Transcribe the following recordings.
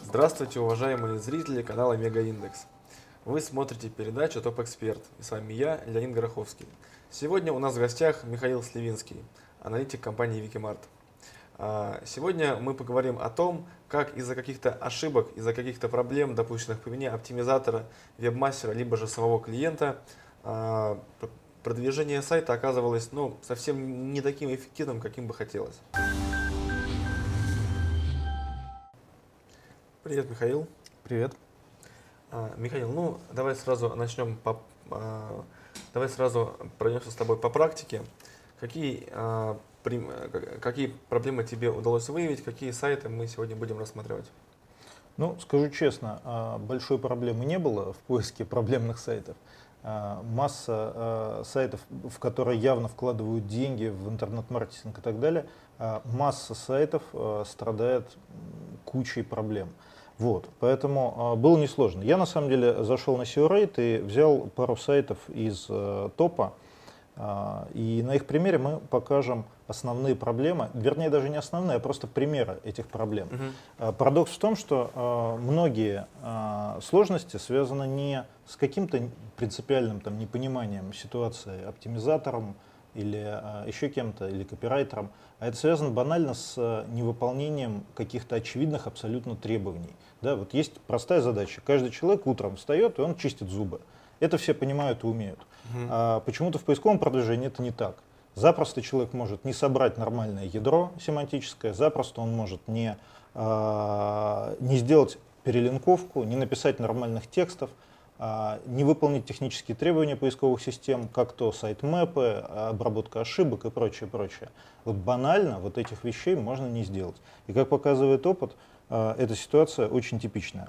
Здравствуйте, уважаемые зрители канала Мегаиндекс. Вы смотрите передачу Топ Эксперт, и с вами я, Леонид Гороховский. Сегодня у нас в гостях Михаил Сливинский, аналитик компании Викимарт. Сегодня мы поговорим о том, как из-за каких-то ошибок, из-за каких-то проблем, допущенных по вине оптимизатора, вебмастера, либо же самого клиента, продвижение сайта оказывалось совсем не таким эффективным, каким бы хотелось. Привет, Михаил. Привет. Михаил, давай сразу начнем, давай сразу пройдемся с тобой по практике. Какие проблемы тебе удалось выявить, какие сайты мы сегодня будем рассматривать? Скажу честно, большой проблемы не было в поиске проблемных сайтов. Масса сайтов, в которые явно вкладывают деньги в интернет-маркетинг и так далее, масса сайтов страдает кучей проблем. Поэтому было несложно. Я на самом деле зашел на SEOrate и взял пару сайтов из топа, и на их примере мы покажем основные проблемы, вернее даже не основные, а просто примеры этих проблем. Парадокс в том, что многие сложности связаны не с каким-то принципиальным непониманием ситуации оптимизатором или еще кем-то, или копирайтером, а это связано банально с невыполнением каких-то очевидных абсолютно требований. Есть простая задача. Каждый человек утром встает, и он чистит зубы. Это все понимают и умеют. Почему-то в поисковом продвижении это не так. Запросто человек может не собрать нормальное ядро семантическое, запросто он может не сделать перелинковку, не написать нормальных текстов, не выполнить технические требования поисковых систем, как то сайт-мэпы, обработка ошибок и прочее, прочее. Банально этих вещей можно не сделать. И как показывает опыт, эта ситуация очень типичная.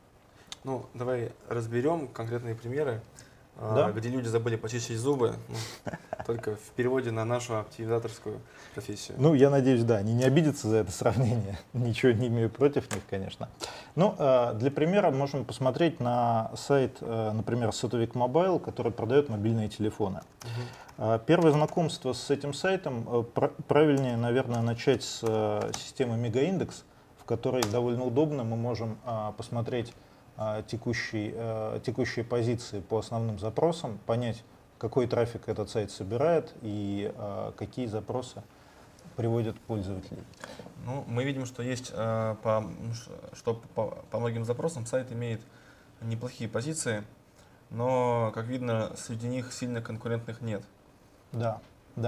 Давай разберем конкретные примеры, Да? где люди забыли почистить зубы, только в переводе на нашу оптимизаторскую профессию. Я надеюсь, да, они не обидятся за это сравнение. Ничего не имею против них, конечно. Для примера можем посмотреть на сайт, например, Satovic Mobile, который продает мобильные телефоны. Первое знакомство с этим сайтом, правильнее, наверное, начать с системы Мегаиндекс, в которой довольно удобно мы можем посмотреть текущие позиции по основным запросам, понять, какой трафик этот сайт собирает и какие запросы приводят пользователей. Мы видим, что по многим запросам сайт имеет неплохие позиции, но, как видно, среди них сильно конкурентных нет. Да.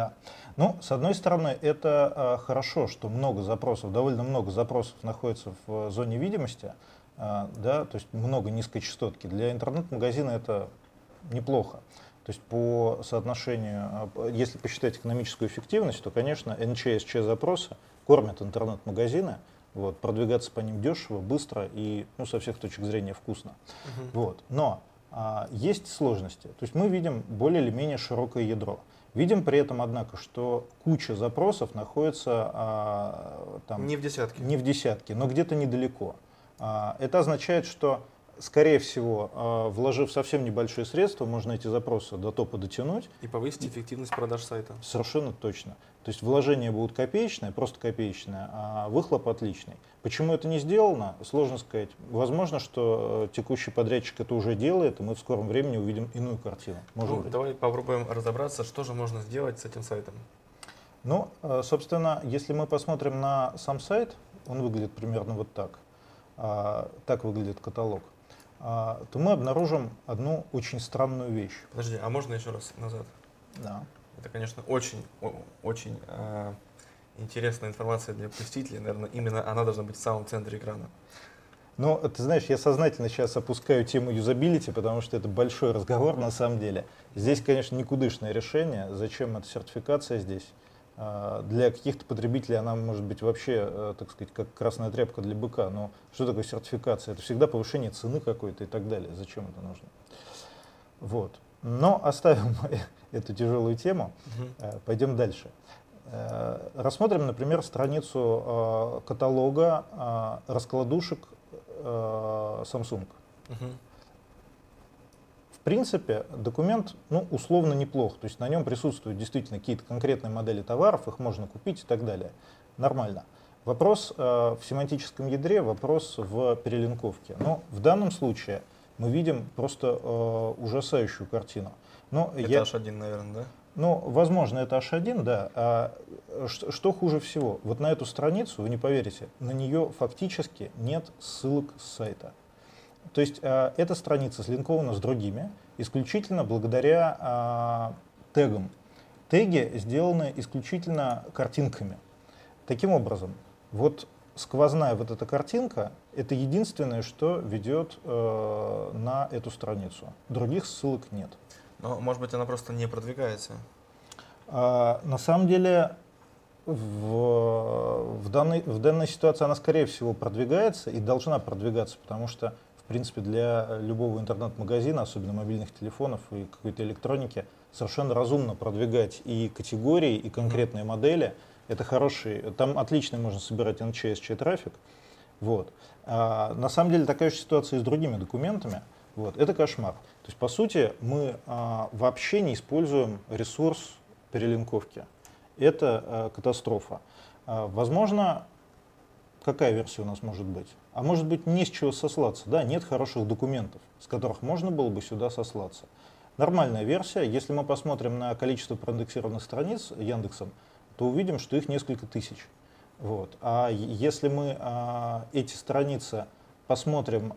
С одной стороны, это хорошо, что довольно много запросов находится в зоне видимости, то есть много низкой частотки. Для интернет-магазина это неплохо. То есть по соотношению, если посчитать экономическую эффективность, то, конечно, НЧ-СЧ запросы кормят интернет-магазины, продвигаться по ним дешево, быстро и со всех точек зрения вкусно. Но есть сложности. То есть мы видим более или менее широкое ядро. Видим при этом, однако, что куча запросов находится Не в десятке. Не в десятке, но где-то недалеко. Это означает, что, скорее всего, вложив совсем небольшие средства, можно эти запросы до топа дотянуть. И повысить эффективность продаж сайта. Совершенно точно. То есть вложения будут копеечные, просто копеечные, а выхлоп отличный. Почему это не сделано, сложно сказать. Возможно, что текущий подрядчик это уже делает, и мы в скором времени увидим иную картину. Давай попробуем разобраться, что же можно сделать с этим сайтом. Собственно, если мы посмотрим на сам сайт, он выглядит примерно вот так. Так выглядит каталог, то мы обнаружим одну очень странную вещь. Подожди, а можно еще раз назад? Да. Это, конечно, очень интересная информация для посетителей. Наверное, именно она должна быть в самом центре экрана. Ты знаешь, я сознательно сейчас опускаю тему юзабилити, потому что это большой разговор на самом деле. Здесь, конечно, никудышное решение. Зачем эта сертификация здесь? Для каких-то потребителей она может быть вообще, так сказать, как красная тряпка для быка. Но что такое сертификация? Это всегда повышение цены какой-то и так далее. Зачем это нужно? Но оставим эту тяжелую тему. Пойдем дальше. Рассмотрим, например, страницу каталога раскладушек Samsung. В принципе, документ условно неплох, то есть на нем присутствуют действительно какие-то конкретные модели товаров, их можно купить и так далее. Нормально. Вопрос в семантическом ядре, вопрос в перелинковке. Но в данном случае мы видим просто ужасающую картину. Но Это H1, наверное, да? Ну, возможно, это H1, да. Что хуже всего? Вот на эту страницу, вы не поверите, на нее фактически нет ссылок с сайта. То есть эта страница слинкована с другими исключительно благодаря тегам. Теги сделаны исключительно картинками. Таким образом, вот сквозная вот эта картинка, это единственное, что ведет на эту страницу. Других ссылок нет. Но, может быть, она просто не продвигается. На самом деле, в данной ситуации она, скорее всего, продвигается и должна продвигаться, потому что, в принципе, для любого интернет-магазина, особенно мобильных телефонов и какой-то электроники, совершенно разумно продвигать и категории, и конкретные модели. Это хороший, там отлично можно собирать NCSC трафик. Вот. На самом деле такая же ситуация и с другими документами. Вот. Это кошмар. То есть, по сути, мы вообще не используем ресурс перелинковки. Это катастрофа. Возможно, какая версия у нас может быть? А может быть, не с чего сослаться. Да, нет хороших документов, с которых можно было бы сюда сослаться. Нормальная версия, если мы посмотрим на количество проиндексированных страниц Яндексом, то увидим, что их несколько тысяч. Вот. А если мы эти страницы посмотрим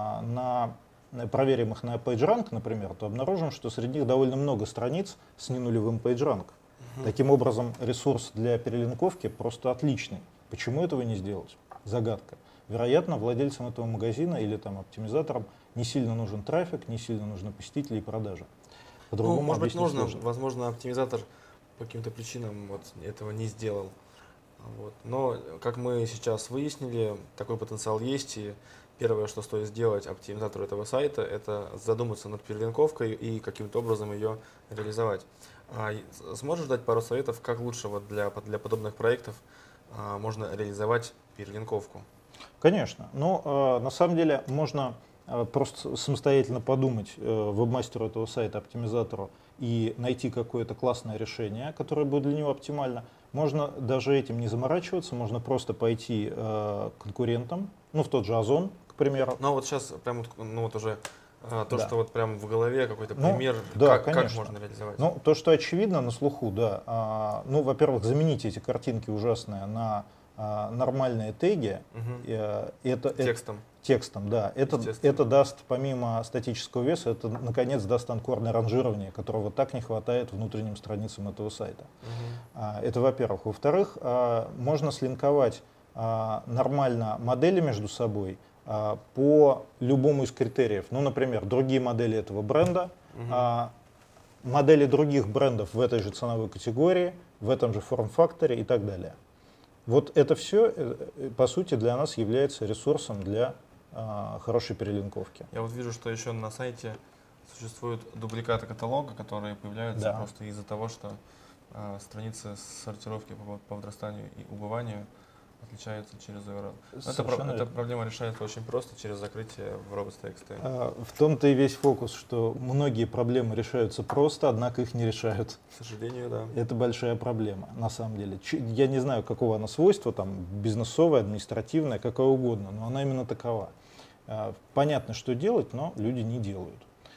проверим их на PageRank, например, то обнаружим, что среди них довольно много страниц с ненулевым PageRank. Таким образом, ресурс для перелинковки просто отличный. Почему этого не сделать? Загадка. Вероятно, владельцам этого магазина или там оптимизаторам не сильно нужен трафик, не сильно нужны посетители и продажи. Ну, может быть, нужно. Возможно, оптимизатор по каким-то причинам вот этого не сделал. Вот. Но, как мы сейчас выяснили, такой потенциал есть, и первое, что стоит сделать оптимизатору этого сайта, это задуматься над перелинковкой и каким-то образом ее реализовать. Сможешь дать пару советов, как лучше вот для подобных проектов можно реализовать перелинковку? Конечно. Но на самом деле можно просто самостоятельно подумать веб-мастеру этого сайта, оптимизатору, и найти какое-то классное решение, которое будет для него оптимально. Можно даже этим не заморачиваться, можно просто пойти к конкурентам, ну в тот же Озон, к примеру. Ну вот сейчас прям ну вот уже то, что вот прям в голове какой-то пример, да, как можно реализовать? Ну, то, что очевидно на слуху, да. Ну, во-первых, замените эти картинки ужасные на нормальные теги. Текстом. Текстом, да. Это даст, помимо статического веса, это, наконец, даст анкорное ранжирование, которого так не хватает внутренним страницам этого сайта. Это, во-первых. Во-вторых, можно слинковать нормально модели между собой по любому из критериев. Ну, например, другие модели этого бренда, модели других брендов в этой же ценовой категории, в этом же форм-факторе и так далее. Вот это все, по сути, для нас является ресурсом для хорошей перелинковки. Я вот вижу, что еще на сайте существуют дубликаты каталога, которые появляются просто из-за того, что страницы сортировки по возрастанию и убыванию отличаются через URL. Эта проблема решается очень просто через закрытие в robots.txt. В том-то и весь фокус, что многие проблемы решаются просто, однако их не решают. К сожалению, да. Это большая проблема, на самом деле. Я не знаю, какого она свойства, там, бизнесовое, административное, какое угодно, но она именно такова. Понятно, что делать, но люди не делают.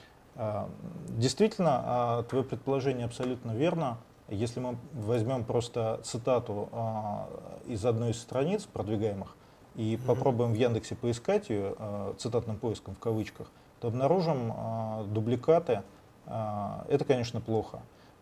Действительно, твое предположение абсолютно верно. Если мы возьмем просто цитату из одной из страниц продвигаемых и попробуем в Яндексе поискать ее цитатным поиском в кавычках, то обнаружим дубликаты. Это, конечно, плохо.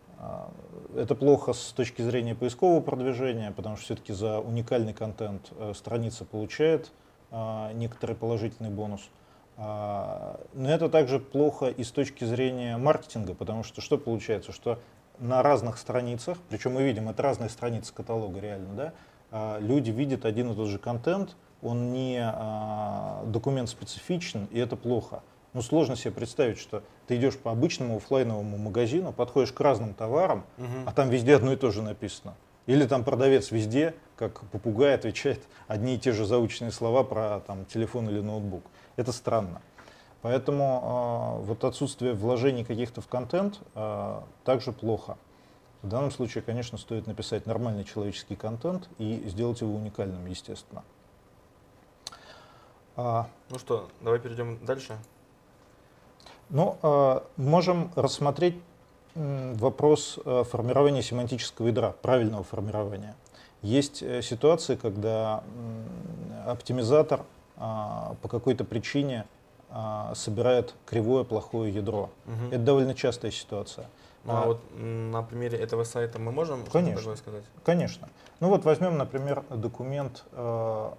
Это плохо с точки зрения поискового продвижения, потому что все-таки за уникальный контент страница получает некоторый положительный бонус. Но это также плохо и с точки зрения маркетинга, потому что что получается, что на разных страницах, причем мы видим, это разные страницы каталога реально, да, люди видят один и тот же контент, он не документ специфичен, и это плохо. Ну, сложно себе представить, что ты идешь по обычному офлайновому магазину, подходишь к разным товарам, а там везде одно и то же написано. Или там продавец везде, как попугай, отвечает одни и те же заученные слова про там, телефон или ноутбук. Это странно. Поэтому вот отсутствие вложений каких-то в контент также плохо. В данном случае, конечно, стоит написать нормальный человеческий контент и сделать его уникальным, естественно. Ну что, давай перейдем дальше. Можем рассмотреть вопрос формирования семантического ядра, правильного формирования. Есть ситуации, когда оптимизатор по какой-то причине собирает кривое плохое ядро. Мгм. Это довольно частая ситуация. Ну, а вот на примере этого сайта мы можем что-то Конечно. такое сказать? Конечно. Ну вот возьмем, например, документ о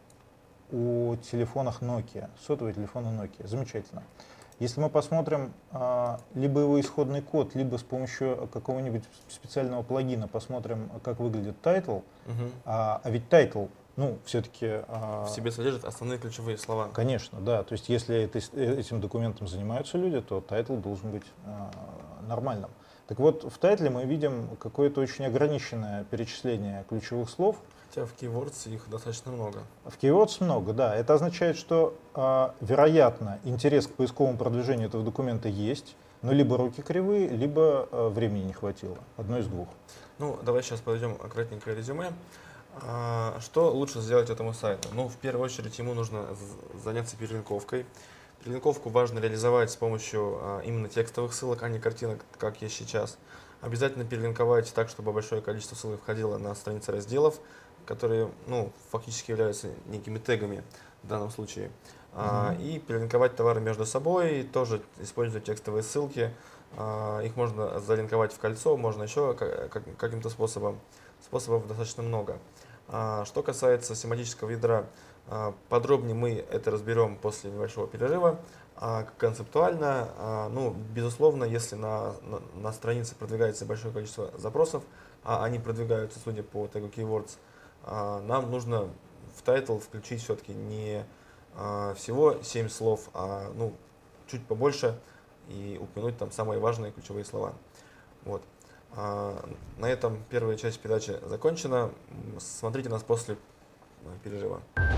телефонах Nokia, сотовые телефоны Nokia. Замечательно. Если мы посмотрим либо его исходный код, либо с помощью какого-нибудь специального плагина посмотрим, как выглядит title, Мгм. а ведь title, ну, все-таки... В себе содержит основные ключевые слова. Конечно, да. То есть если этим документом занимаются люди, то title должен быть нормальным. Так вот, в тайтле мы видим какое-то очень ограниченное перечисление ключевых слов. Хотя в Keywords их достаточно много. В Keywords много, да. Это означает, что, вероятно, интерес к поисковому продвижению этого документа есть, но либо руки кривые, либо времени не хватило. Одно из двух. Ну, давай сейчас подойдем кратенькое резюме. Что лучше сделать этому сайту? Ну, в первую очередь, ему нужно заняться перелинковкой. Перелинковку важно реализовать с помощью именно текстовых ссылок, а не картинок, как есть сейчас. Обязательно перелинковать так, чтобы большое количество ссылок входило на страницы разделов, которые, ну, фактически являются некими тегами в данном случае. И перелинковать товары между собой, тоже используя текстовые ссылки. Их можно залинковать в кольцо, можно еще каким-то способом. Способов достаточно много. Что касается семантического ядра, подробнее мы это разберем после небольшого перерыва. Концептуально, ну, безусловно, если на странице продвигается большое количество запросов, а они продвигаются, судя по тегу Keywords, нам нужно в title включить все-таки не всего 7 слов, а ну, чуть побольше и упомянуть там самые важные ключевые слова. Вот. На этом первая часть передачи закончена. Смотрите нас после перерыва.